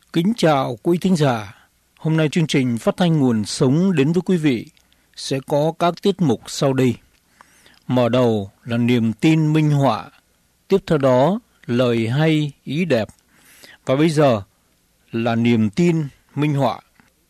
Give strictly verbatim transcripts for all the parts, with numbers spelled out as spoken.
Kính chào quý thính giả. Hôm nay chương trình phát thanh nguồn sống đến với quý vị sẽ có các tiết mục sau đây. Mở đầu là niềm tin minh họa, tiếp theo đó lời hay ý đẹp. Và bây giờ là niềm tin minh họa.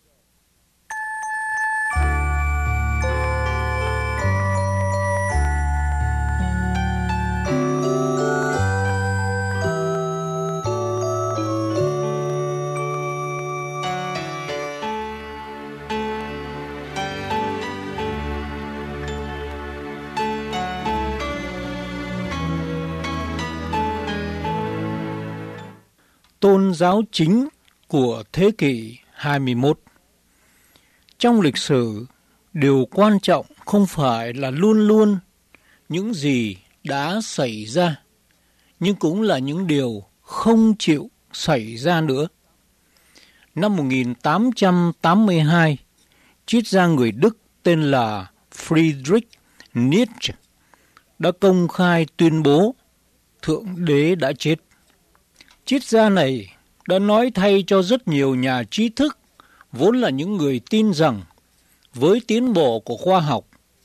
Tôn giáo chính của thế kỷ hai mươi mốt. Trong lịch sử, điều quan trọng không phải là luôn luôn những gì đã xảy ra, nhưng cũng là những điều không chịu xảy ra nữa. Năm một nghìn tám trăm tám mươi hai, triết gia người Đức tên là Friedrich Nietzsche đã công khai tuyên bố Thượng Đế đã chết. Triết gia này đã nói thay cho rất nhiều nhà trí thức, vốn là những người tin rằng với tiến bộ của khoa học,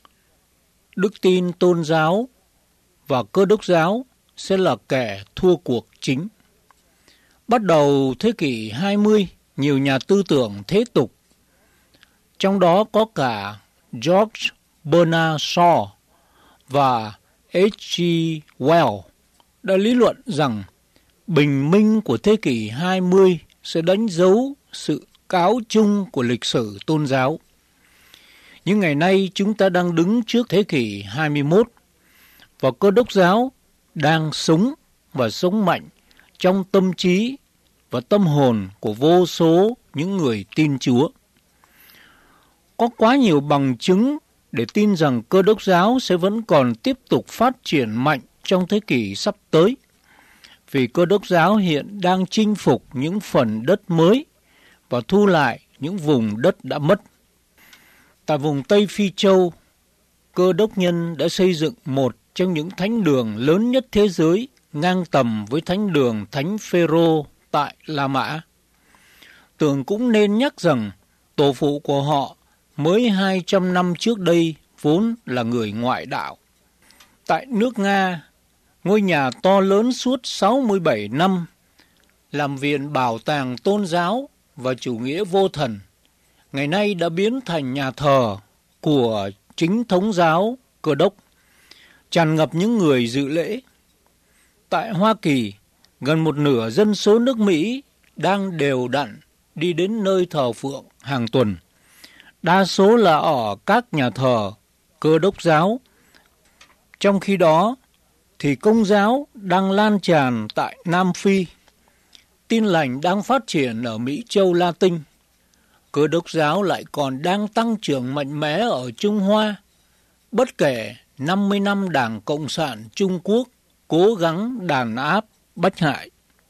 đức tin tôn giáo và Cơ đốc giáo sẽ là kẻ thua cuộc chính. Bắt đầu thế kỷ hai mươi, nhiều nhà tư tưởng thế tục, trong đó có cả George Bernard Shaw và H G Wells, đã lý luận rằng bình minh của thế kỷ hai mươi sẽ đánh dấu sự cáo chung của lịch sử tôn giáo. Nhưng ngày nay chúng ta đang đứng trước thế kỷ hai mươi mốt và Cơ đốc giáo đang sống và sống mạnh trong tâm trí và tâm hồn của vô số những người tin Chúa. Có quá nhiều bằng chứng để tin rằng Cơ đốc giáo sẽ vẫn còn tiếp tục phát triển mạnh trong thế kỷ sắp tới, vì Cơ đốc giáo hiện đang chinh phục những phần đất mới và thu lại những vùng đất đã mất. Tại vùng Tây Phi Châu, Cơ đốc nhân đã xây dựng một trong những thánh đường lớn nhất thế giới, ngang tầm với thánh đường Thánh Phêrô tại La Mã. Tưởng cũng nên nhắc rằng tổ phụ của họ mới hai trăm năm trước đây vốn là người ngoại đạo. Tại nước Nga, ngôi nhà to lớn suốt sáu mươi bảy năm, làm viện bảo tàng tôn giáo và chủ nghĩa vô thần, ngày nay đã biến thành nhà thờ của chính thống giáo Cơ đốc, tràn ngập những người dự lễ. Tại Hoa Kỳ, gần một nửa dân số nước Mỹ đang đều đặn đi đến nơi thờ phượng hàng tuần. Đa số là ở các nhà thờ Cơ đốc giáo. Trong khi đó, thì Công giáo đang lan tràn tại Nam Phi. Tin lành đang phát triển ở Mỹ Châu Latin. Cơ đốc giáo lại còn đang tăng trưởng mạnh mẽ ở Trung Hoa, bất kể năm mươi năm Đảng Cộng sản Trung Quốc cố gắng đàn áp, bách hại.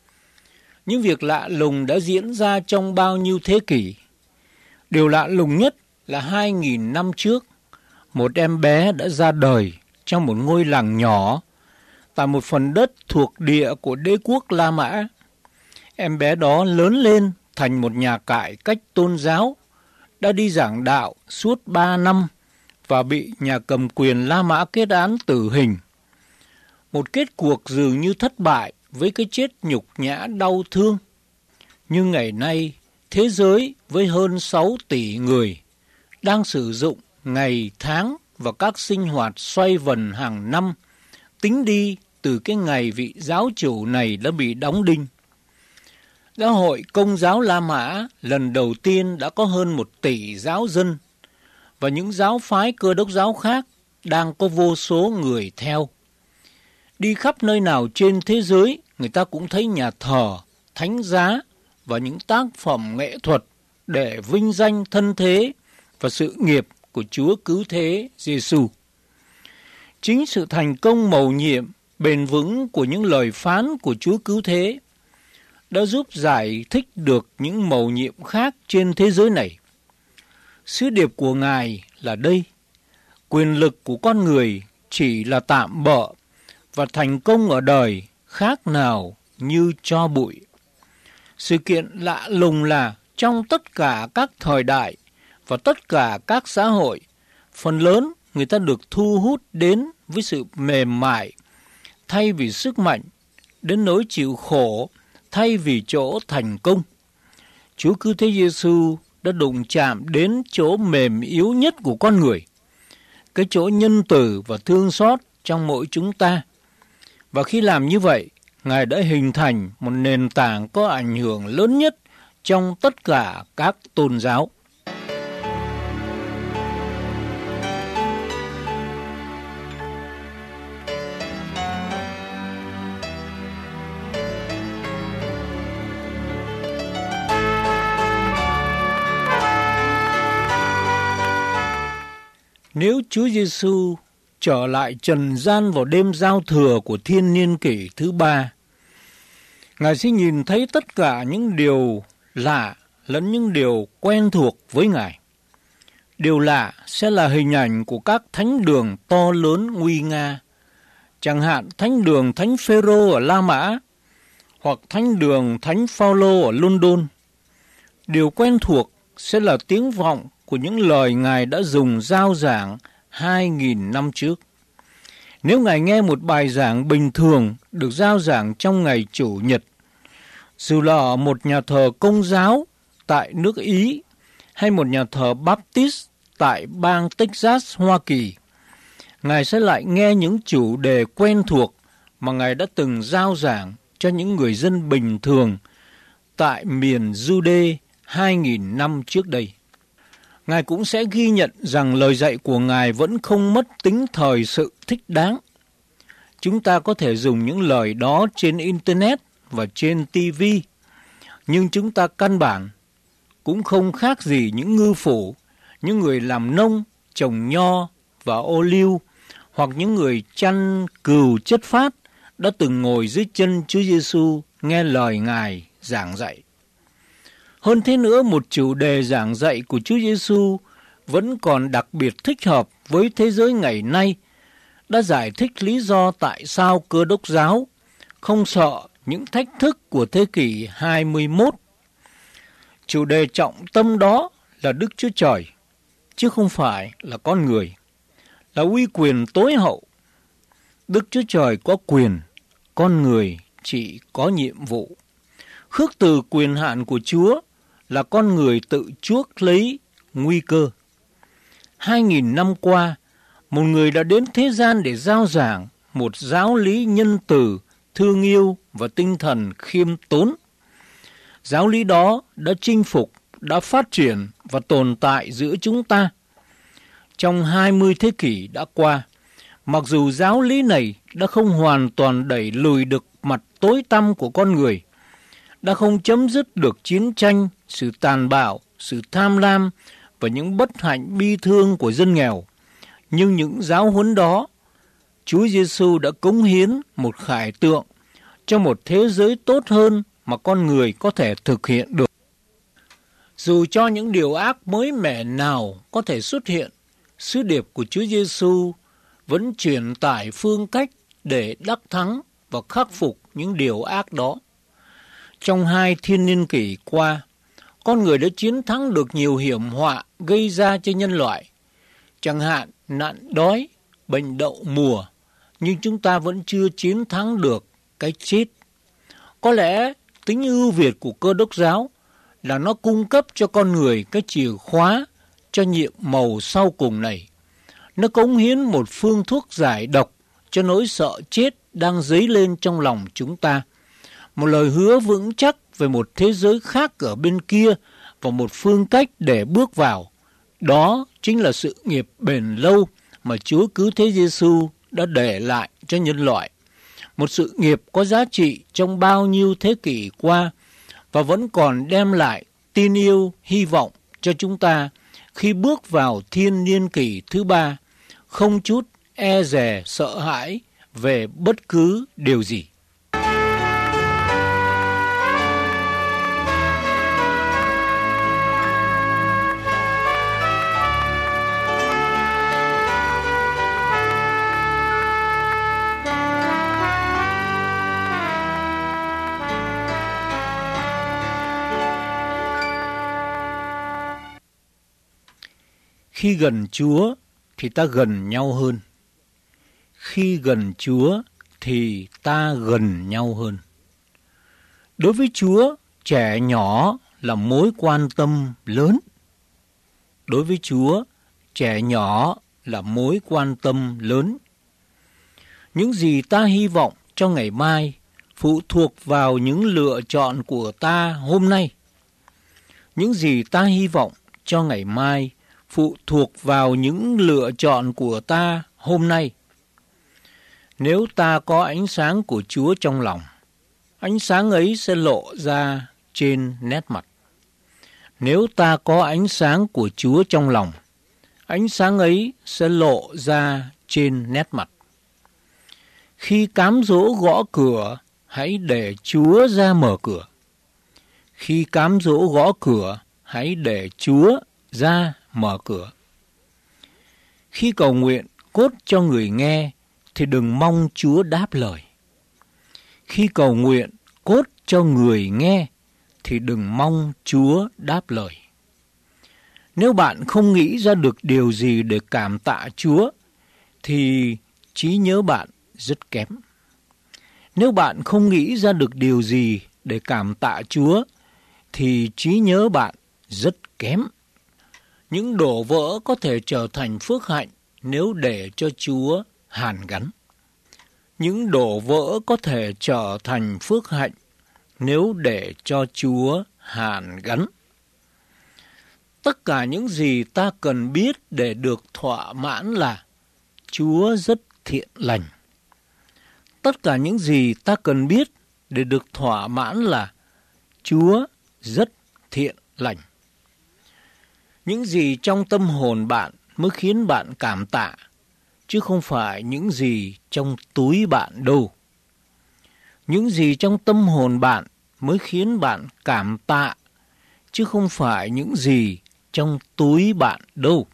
Những việc lạ lùng đã diễn ra trong bao nhiêu thế kỷ. Điều lạ lùng nhất là hai nghìn năm trước, một em bé đã ra đời trong một ngôi làng nhỏ tại một phần đất thuộc địa của đế quốc La Mã. Em bé đó lớn lên thành một nhà cải cách tôn giáo, đã đi giảng đạo suốt ba năm và bị nhà cầm quyền La Mã kết án tử hình. Một kết cuộc dường như thất bại với cái chết nhục nhã đau thương. Nhưng ngày nay, thế giới với hơn sáu tỷ người đang sử dụng ngày, tháng và các sinh hoạt xoay vần hàng năm, tính đi từ cái ngày vị giáo chủ này đã bị đóng đinh. Giáo hội Công giáo La Mã lần đầu tiên đã có hơn một tỷ giáo dân, và những giáo phái Cơ đốc giáo khác đang có vô số người theo. Đi khắp nơi nào trên thế giới, người ta cũng thấy nhà thờ, thánh giá và những tác phẩm nghệ thuật để vinh danh thân thế và sự nghiệp của Chúa Cứu Thế Giêsu. Chính sự thành công mầu nhiệm, bền vững của những lời phán của Chúa Cứu Thế đã giúp giải thích được những mầu nhiệm khác trên thế giới này. Sứ điệp của Ngài là đây: quyền lực của con người chỉ là tạm bợ và thành công ở đời khác nào như tro bụi. Sự kiện lạ lùng là trong tất cả các thời đại và tất cả các xã hội, phần lớn người ta được thu hút đến với sự mềm mại thay vì sức mạnh, đến nỗi chịu khổ thay vì chỗ thành công. Chúa Cứu Thế Giêsu đã đụng chạm đến chỗ mềm yếu nhất của con người, cái chỗ nhân từ và thương xót trong mỗi chúng ta. Và khi làm như vậy, Ngài đã hình thành một nền tảng có ảnh hưởng lớn nhất trong tất cả các tôn giáo. Nếu Chúa Giêsu trở lại trần gian vào đêm giao thừa của thiên niên kỷ thứ ba, Ngài sẽ nhìn thấy tất cả những điều lạ lẫn những điều quen thuộc với Ngài. Điều lạ sẽ là hình ảnh của các thánh đường to lớn nguy nga, chẳng hạn thánh đường Thánh Phêrô ở La Mã hoặc thánh đường Thánh Phaolô ở London. Điều quen thuộc sẽ là tiếng vọng của những lời Ngài đã dùng rao giảng hai nghìn năm trước. Nếu Ngài nghe một bài giảng bình thường được rao giảng trong ngày Chủ nhật, dù là ở một nhà thờ Công giáo tại nước Ý hay một nhà thờ Baptist tại bang Texas, Hoa Kỳ, Ngài sẽ lại nghe những chủ đề quen thuộc mà Ngài đã từng rao giảng cho những người dân bình thường tại miền Jude hai nghìn năm trước đây. Ngài cũng sẽ ghi nhận rằng lời dạy của Ngài vẫn không mất tính thời sự thích đáng. Chúng ta có thể dùng những lời đó trên Internet và trên ti vi, nhưng chúng ta căn bản cũng không khác gì những ngư phủ, những người làm nông, trồng nho và ô liu, hoặc những người chăn cừu chất phát đã từng ngồi dưới chân Chúa Giêsu nghe lời Ngài giảng dạy. Hơn thế nữa, một chủ đề giảng dạy của Chúa Giêsu vẫn còn đặc biệt thích hợp với thế giới ngày nay, đã giải thích lý do tại sao Cơ Đốc giáo không sợ những thách thức của thế kỷ hai mươi mốt. Chủ đề trọng tâm đó là Đức Chúa Trời, chứ không phải là con người, là uy quyền tối hậu. Đức Chúa Trời có quyền, con người chỉ có nhiệm vụ. Khước từ quyền hạn của Chúa là con người tự chuốc lấy nguy cơ. Hai nghìn năm qua, một người đã đến thế gian để rao giảng một giáo lý nhân từ, thương yêu và tinh thần khiêm tốn. Giáo lý đó đã chinh phục, đã phát triển và tồn tại giữa chúng ta. Trong hai mươi thế kỷ đã qua, mặc dù giáo lý này đã không hoàn toàn đẩy lùi được mặt tối tăm của con người, đã không chấm dứt được chiến tranh, sự tàn bạo, sự tham lam và những bất hạnh bi thương của dân nghèo, nhưng những giáo huấn đó, Chúa Giêsu đã cống hiến một khải tượng cho một thế giới tốt hơn mà con người có thể thực hiện được. Dù cho những điều ác mới mẻ nào có thể xuất hiện, sứ điệp của Chúa Giêsu vẫn truyền tải phương cách để đắc thắng và khắc phục những điều ác đó. Trong hai thiên niên kỷ qua, con người đã chiến thắng được nhiều hiểm họa gây ra cho nhân loại, chẳng hạn nạn đói, bệnh đậu mùa, nhưng chúng ta vẫn chưa chiến thắng được cái chết. Có lẽ tính ưu việt của Cơ Đốc giáo là nó cung cấp cho con người cái chìa khóa cho nhiệm màu sau cùng này. Nó cống hiến một phương thuốc giải độc cho nỗi sợ chết đang dấy lên trong lòng chúng ta. Một lời hứa vững chắc về một thế giới khác ở bên kia và một phương cách để bước vào. Đó chính là sự nghiệp bền lâu mà Chúa Cứu Thế Giêsu đã để lại cho nhân loại. Một sự nghiệp có giá trị trong bao nhiêu thế kỷ qua và vẫn còn đem lại tin yêu, hy vọng cho chúng ta khi bước vào thiên niên kỷ thứ ba, không chút e dè sợ hãi về bất cứ điều gì. Khi gần Chúa thì ta gần nhau hơn. Khi gần Chúa thì ta gần nhau hơn. Đối với Chúa, trẻ nhỏ là mối quan tâm lớn. Đối với Chúa, trẻ nhỏ là mối quan tâm lớn. Những gì ta hy vọng cho ngày mai phụ thuộc vào những lựa chọn của ta hôm nay. Những gì ta hy vọng cho ngày mai phụ thuộc vào những lựa chọn của ta hôm nay. Nếu ta có ánh sáng của Chúa trong lòng, ánh sáng ấy sẽ lộ ra trên nét mặt. Nếu ta có ánh sáng của Chúa trong lòng, ánh sáng ấy sẽ lộ ra trên nét mặt. Khi cám dỗ gõ cửa, hãy để Chúa ra mở cửa. Khi cám dỗ gõ cửa, hãy để Chúa ra mở cửa. Khi cầu nguyện cốt cho người nghe, thì đừng mong Chúa đáp lời. Khi cầu nguyện cốt cho người nghe, thì đừng mong Chúa đáp lời. Nếu bạn không nghĩ ra được điều gì để cảm tạ Chúa, thì trí nhớ bạn rất kém. Nếu bạn không nghĩ ra được điều gì để cảm tạ Chúa, thì trí nhớ bạn rất kém. Những đổ vỡ có thể trở thành phước hạnh nếu để cho Chúa hàn gắn. Những đổ vỡ có thể trở thành phước hạnh nếu để cho Chúa hàn gắn. Tất cả những gì ta cần biết để được thỏa mãn là Chúa rất thiện lành. Tất cả những gì ta cần biết để được thỏa mãn là Chúa rất thiện lành. Những gì trong tâm hồn bạn mới khiến bạn cảm tạ, chứ không phải những gì trong túi bạn đâu. Những gì trong tâm hồn bạn mới khiến bạn cảm tạ, chứ không phải những gì trong túi bạn đâu.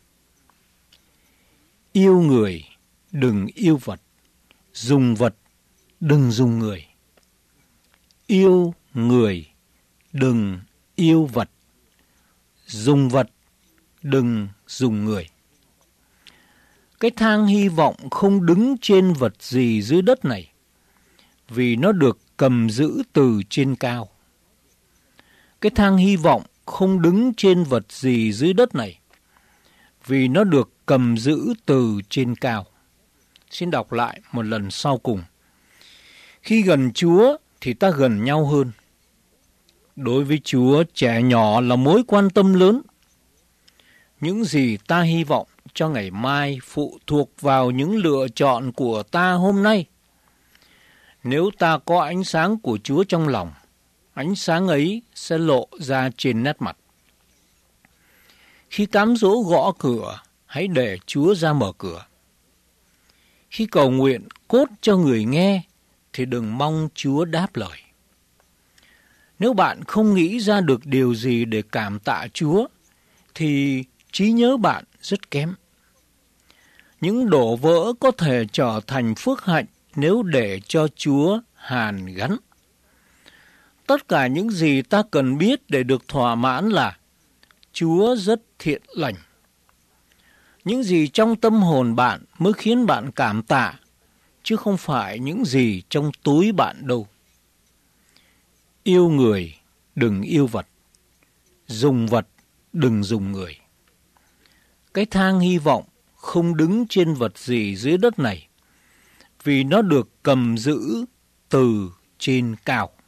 Yêu người, đừng yêu vật. Dùng vật, đừng dùng người. Yêu người, đừng yêu vật. Dùng vật, đừng dùng người. Cái thang hy vọng không đứng trên vật gì dưới đất này, vì nó được cầm giữ từ trên cao. Cái thang hy vọng không đứng trên vật gì dưới đất này, vì nó được cầm giữ từ trên cao. Xin đọc lại một lần sau cùng. Khi gần Chúa thì ta gần nhau hơn. Đối với Chúa, trẻ nhỏ là mối quan tâm lớn. Những gì ta hy vọng cho ngày mai phụ thuộc vào những lựa chọn của ta hôm nay. Nếu ta có ánh sáng của Chúa trong lòng, ánh sáng ấy sẽ lộ ra trên nét mặt. Khi cám dỗ gõ cửa, hãy để Chúa ra mở cửa. Khi cầu nguyện cốt cho người nghe, thì đừng mong Chúa đáp lời. Nếu bạn không nghĩ ra được điều gì để cảm tạ Chúa, thì trí nhớ bạn rất kém. Những đổ vỡ có thể trở thành phước hạnh nếu để cho Chúa hàn gắn. Tất cả những gì ta cần biết để được thỏa mãn là Chúa rất thiện lành. Những gì trong tâm hồn bạn mới khiến bạn cảm tạ, chứ không phải những gì trong túi bạn đâu. Yêu người, đừng yêu vật. Dùng vật, đừng dùng người. Cái thang hy vọng không đứng trên vật gì dưới đất này, vì nó được cầm giữ từ trên cao.